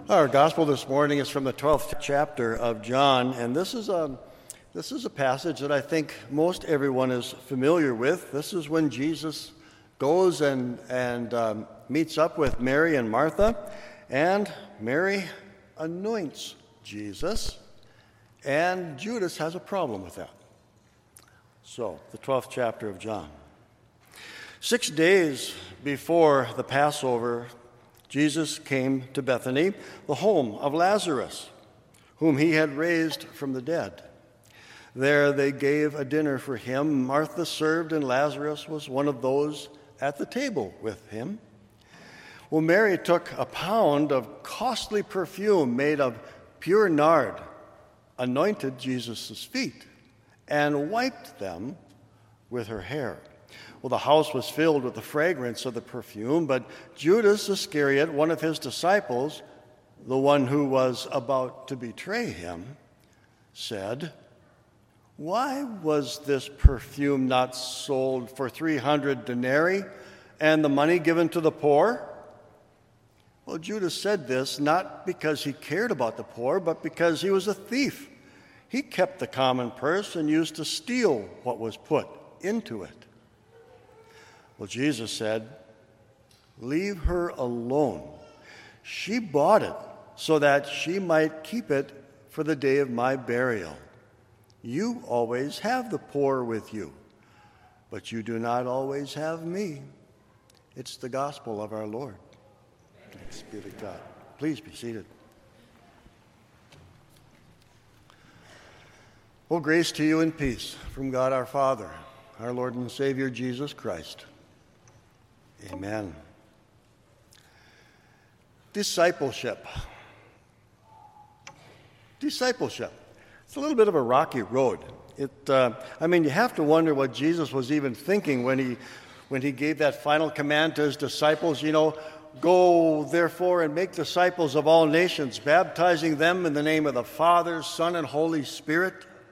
Our gospel this morning is from the 12th chapter of John, and this is a passage that I think most everyone is familiar with. This is when Jesus goes and meets up with Mary and Martha, and Mary anoints Jesus, and Judas has a problem with that. So, the 12th chapter of John. 6 days before the Passover, Jesus came to Bethany, the home of Lazarus, whom he had raised from the dead. There they gave a dinner for him. Martha served, and Lazarus was one of those at the table with him. Well, Mary took a pound of costly perfume made of pure nard, anointed Jesus' feet, and wiped them with her hair. Well, the house was filled with the fragrance of the perfume, but Judas Iscariot, one of his disciples, the one who was about to betray him, said, "Why was this perfume not sold for 300 denarii and the money given to the poor?" Well, Judas said this not because he cared about the poor, but because he was a thief. He kept the common purse and used to steal what was put into it. Well, Jesus said, "Leave her alone. She bought it so that she might keep it for the day of my burial. You always have the poor with you, but you do not always have me." It's the gospel of our Lord. Thanks be to God. Please be seated. Well, grace to you and peace from God our Father, our Lord and Savior Jesus Christ. Amen. Discipleship. It's a little bit of a rocky road. You have to wonder what Jesus was even thinking when he gave that final command to his disciples, "Go, therefore, and make disciples of all nations, baptizing them in the name of the Father, Son, and Holy Spirit."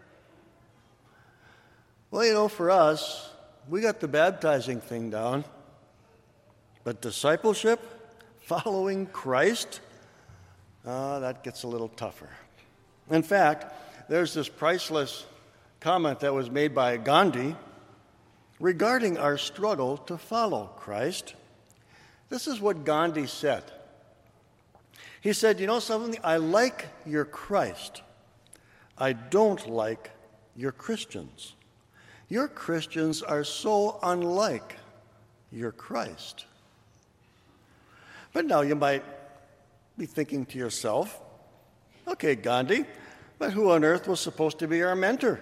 Well, for us, we got the baptizing thing down. But discipleship, following Christ, that gets a little tougher. In fact, there's this priceless comment that was made by Gandhi regarding our struggle to follow Christ. This is what Gandhi said. He said, something? I like your Christ. I don't like your Christians. Your Christians are so unlike your Christ. But now you might be thinking to yourself, okay, Gandhi, but who on earth was supposed to be our mentor?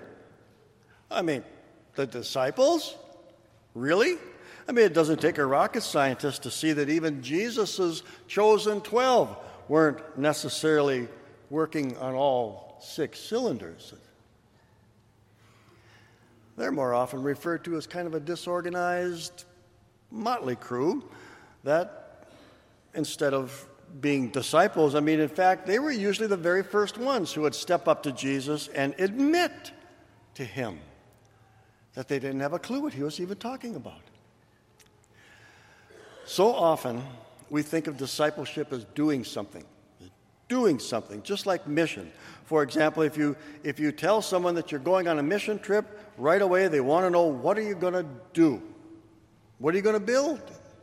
The disciples? Really? It doesn't take a rocket scientist to see that even Jesus' chosen 12 weren't necessarily working on all 6 cylinders. They're more often referred to as kind of a disorganized motley crew that instead of being disciples, in fact, they were usually the very first ones who would step up to Jesus and admit to him that they didn't have a clue what he was even talking about. So often, we think of discipleship as doing something, just like mission. For example, if you tell someone that you're going on a mission trip, right away they want to know, what are you going to do? What are you going to build?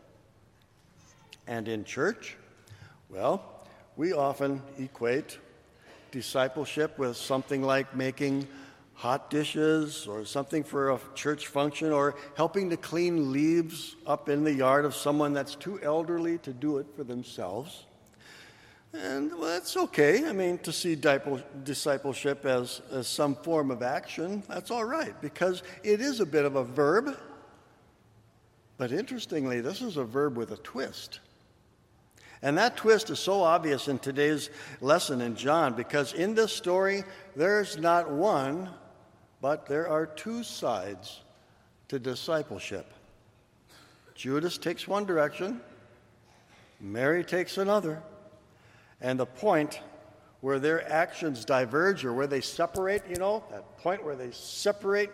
And in church, we often equate discipleship with something like making hot dishes or something for a church function or helping to clean leaves up in the yard of someone that's too elderly to do it for themselves. And, that's okay. To see discipleship as some form of action, that's all right, because it is a bit of a verb. But interestingly, this is a verb with a twist. And that twist is so obvious in today's lesson in John, because in this story, there's not one, but there are 2 sides to discipleship. Judas takes one direction, Mary takes another, and the point where their actions diverge or where they separate, that point where they separate,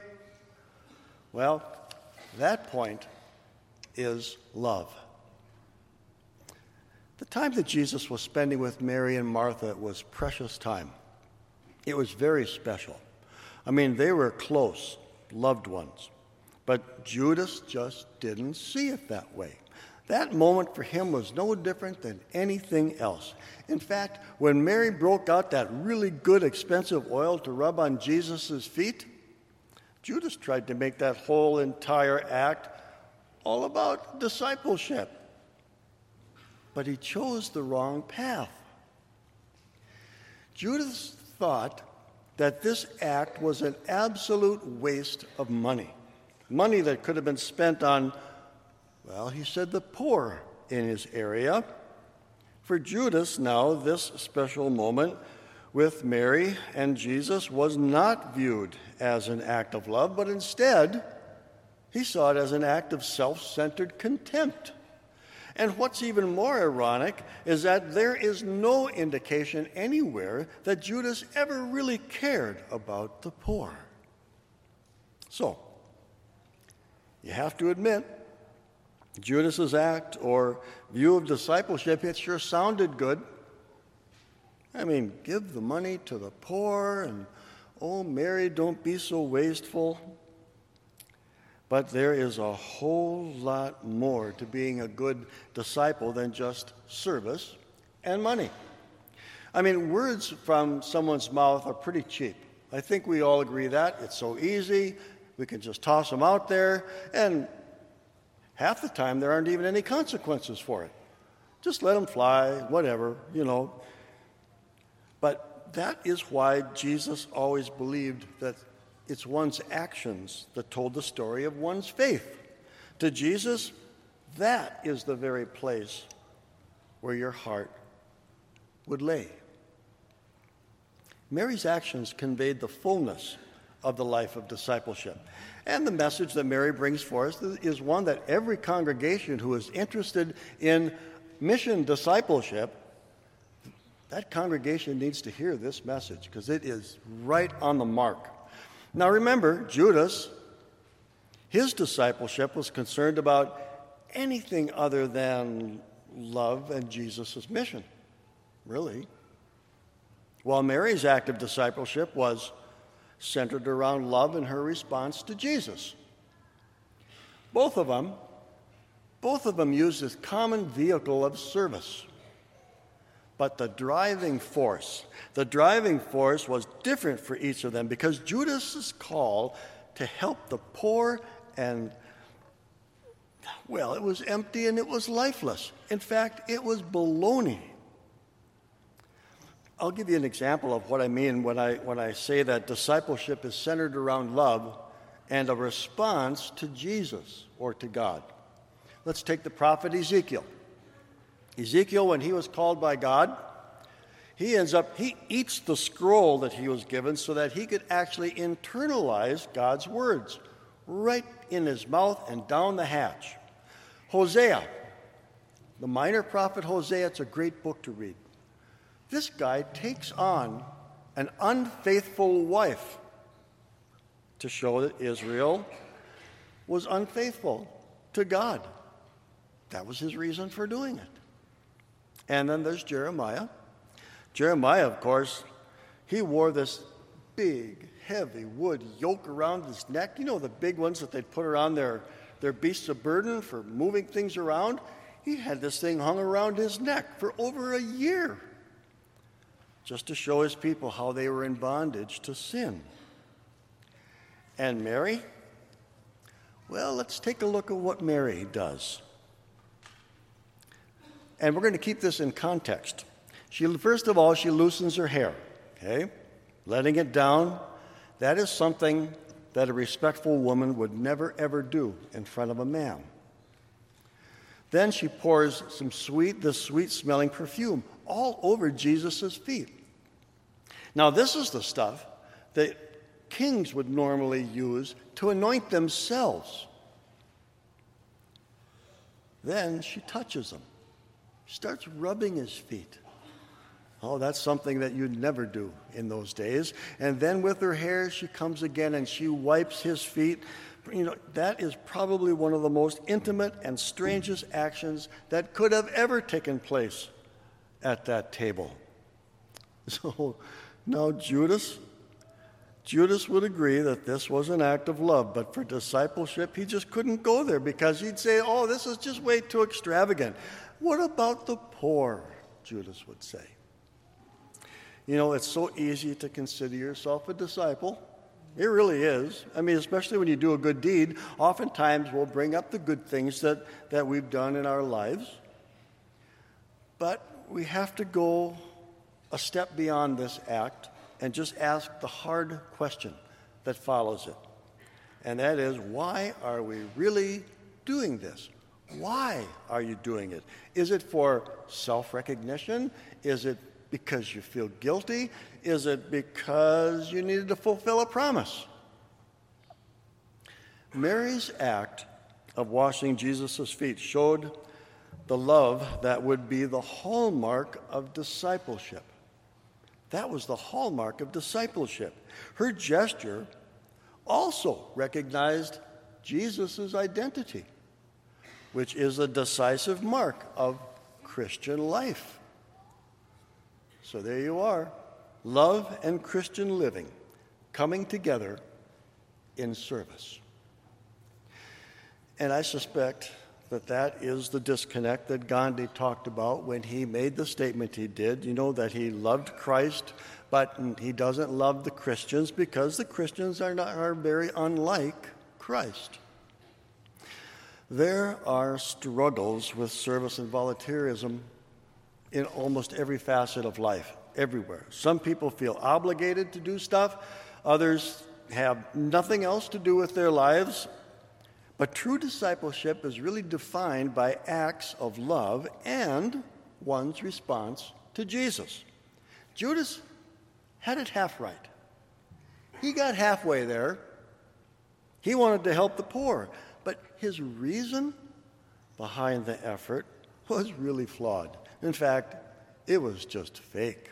that point is love. The time that Jesus was spending with Mary and Martha was precious time. It was very special. I mean, they were close, loved ones. But Judas just didn't see it that way. That moment for him was no different than anything else. In fact, when Mary broke out that really good, expensive oil to rub on Jesus' feet, Judas tried to make that whole entire act all about discipleship. But he chose the wrong path. Judas thought that this act was an absolute waste of money. Money that could have been spent on, well, he said the poor in his area. For Judas, now, this special moment with Mary and Jesus was not viewed as an act of love, but instead, he saw it as an act of self-centered contempt. And what's even more ironic is that there is no indication anywhere that Judas ever really cared about the poor. So, you have to admit, Judas's act or view of discipleship, it sure sounded good. I mean, give the money to the poor, and, oh, Mary, don't be so wasteful. But there is a whole lot more to being a good disciple than just service and money. I mean, words from someone's mouth are pretty cheap. I think we all agree that. It's so easy. We can just toss them out there, and half the time there aren't even any consequences for it. Just let them fly, whatever, you know. But that is why Jesus always believed that it's one's actions that told the story of one's faith. To Jesus, that is the very place where your heart would lay. Mary's actions conveyed the fullness of the life of discipleship. And the message that Mary brings for us is one that every congregation who is interested in mission discipleship, that congregation needs to hear this message because it is right on the mark. Now remember, Judas, his discipleship was concerned about anything other than love and Jesus' mission, really. While Mary's act of discipleship was centered around love and her response to Jesus. Both of them used this common vehicle of service. But the driving force was different for each of them because Judas's call to help the poor and, well, it was empty and it was lifeless. In fact, it was baloney. I'll give you an example of what I mean when I say that discipleship is centered around love and a response to Jesus or to God. Let's take the prophet Ezekiel. Ezekiel, when he was called by God, he eats the scroll that he was given so that he could actually internalize God's words right in his mouth and down the hatch. Hosea, the minor prophet Hosea, it's a great book to read. This guy takes on an unfaithful wife to show that Israel was unfaithful to God. That was his reason for doing it. And then there's Jeremiah. Jeremiah, of course, he wore this big, heavy wood yoke around his neck. You know, the big ones that they'd put around their beasts of burden for moving things around? He had this thing hung around his neck for over a year, just to show his people how they were in bondage to sin. And Mary? Well, let's take a look at what Mary does. And we're going to keep this in context. First of all, she loosens her hair, okay? Letting it down. That is something that a respectful woman would never, ever do in front of a man. Then she pours this sweet-smelling perfume all over Jesus' feet. Now, this is the stuff that kings would normally use to anoint themselves. Then she touches him. She starts rubbing his feet. Oh, that's something that you'd never do in those days. And then with her hair, she comes again and she wipes his feet. That is probably one of the most intimate and strangest actions that could have ever taken place at that table. So now Judas would agree that this was an act of love, but for discipleship, he just couldn't go there because he'd say, oh, this is just way too extravagant. What about the poor? Judas would say. It's so easy to consider yourself a disciple. It really is. I mean, especially when you do a good deed, oftentimes we'll bring up the good things that we've done in our lives. But we have to go a step beyond this act and just ask the hard question that follows it. And that is, why are we really doing this? Why are you doing it? Is it for self-recognition? Is it because you feel guilty? Is it because you needed to fulfill a promise? Mary's act of washing Jesus' feet showed the love that would be the hallmark of discipleship. That was the hallmark of discipleship. Her gesture also recognized Jesus' identity, which is a decisive mark of Christian life. So there you are, love and Christian living coming together in service. And I suspect that is the disconnect that Gandhi talked about when he made the statement he did, that he loved Christ, but he doesn't love the Christians because the Christians are very unlike Christ. There are struggles with service and volunteerism in almost every facet of life, everywhere. Some people feel obligated to do stuff. Others have nothing else to do with their lives. But true discipleship is really defined by acts of love and one's response to Jesus. Judas had it half right. He got halfway there. He wanted to help the poor. But his reason behind the effort was really flawed. In fact, it was just fake.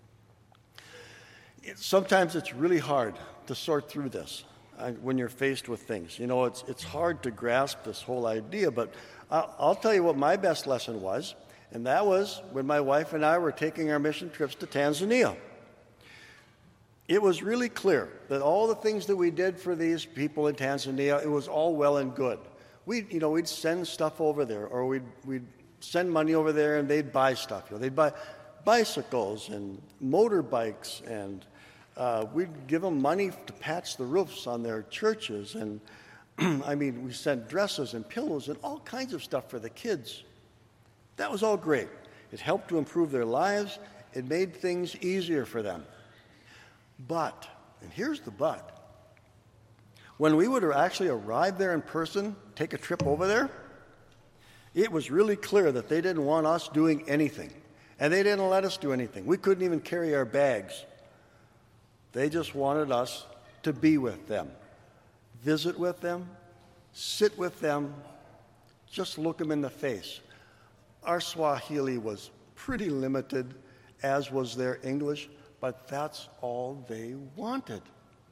Sometimes it's really hard to sort through this when you're faced with things. It's hard to grasp this whole idea, but I'll tell you what my best lesson was, and that was when my wife and I were taking our mission trips to Tanzania. It was really clear that all the things that we did for these people in Tanzania, it was all well and good. We'd send stuff over there, or we'd send money over there and they'd buy stuff. They'd buy bicycles and motorbikes, and we'd give them money to patch the roofs on their churches. And we sent dresses and pillows and all kinds of stuff for the kids. That was all great. It helped to improve their lives. It made things easier for them. But, and here's the but, when we would actually arrive there in person, take a trip over there, it was really clear that they didn't want us doing anything. And they didn't let us do anything. We couldn't even carry our bags. They just wanted us to be with them, visit with them, sit with them, just look them in the face. Our Swahili was pretty limited, as was their English, but that's all they wanted.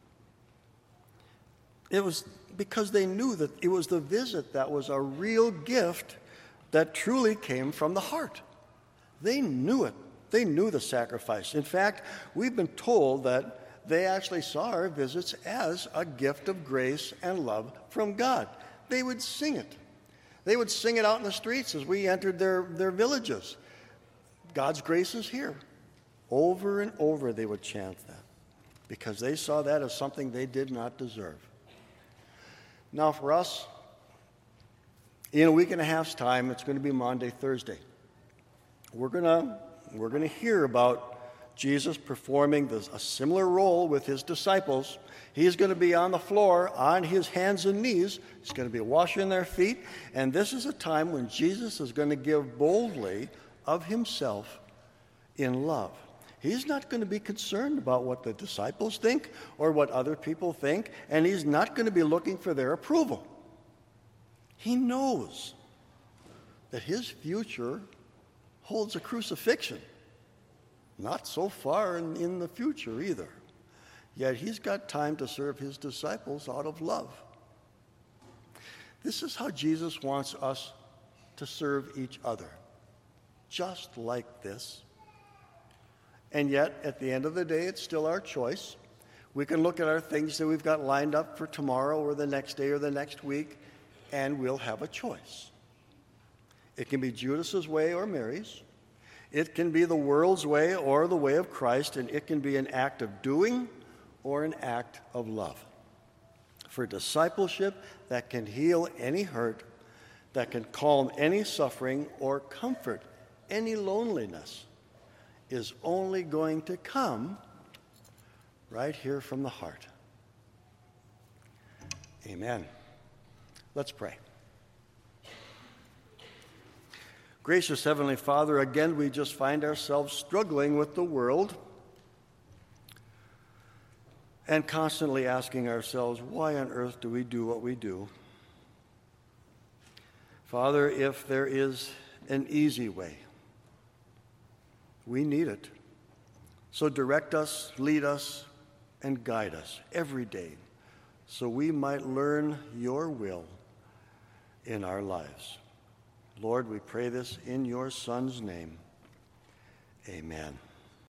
It was because they knew that it was the visit that was a real gift that truly came from the heart. They knew it. They knew the sacrifice. In fact, we've been told that they actually saw our visits as a gift of grace and love from God. They would sing it. They would sing it out in the streets as we entered their villages. God's grace is here. Over and over they would chant that because they saw that as something they did not deserve. Now for us, in a week and a half's time, it's going to be Maundy, Thursday. We're going to hear about Jesus performing a similar role with his disciples. He's going to be on the floor, on his hands and knees. He's going to be washing their feet. And this is a time when Jesus is going to give boldly of himself in love. He's not going to be concerned about what the disciples think or what other people think, and he's not going to be looking for their approval. He knows that his future holds a crucifixion. not so far in the future either. Yet he's got time to serve his disciples out of love. This is how Jesus wants us to serve each other, just like this. And yet, at the end of the day, it's still our choice. We can look at our things that we've got lined up for tomorrow or the next day or the next week, and we'll have a choice. It can be Judas's way or Mary's. It can be the world's way or the way of Christ, and it can be an act of doing or an act of love. For discipleship that can heal any hurt, that can calm any suffering or comfort any loneliness, is only going to come right here from the heart. Amen. Let's pray. Gracious Heavenly Father, again we just find ourselves struggling with the world and constantly asking ourselves, why on earth do we do what we do? Father, if there is an easy way, we need it. So direct us, lead us, and guide us every day so we might learn your will in our lives. Lord, we pray this in your Son's name. Amen.